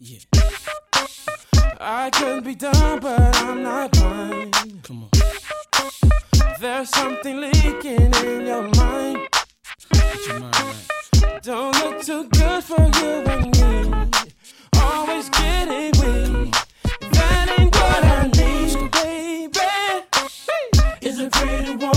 Yeah. I could be dumb, but I'm not blind. Come on. There's something leaking in your mind. Get your mind right. Don't look too good for you and me. Always getting weak. That ain't what I need, baby. Is a pretty woman.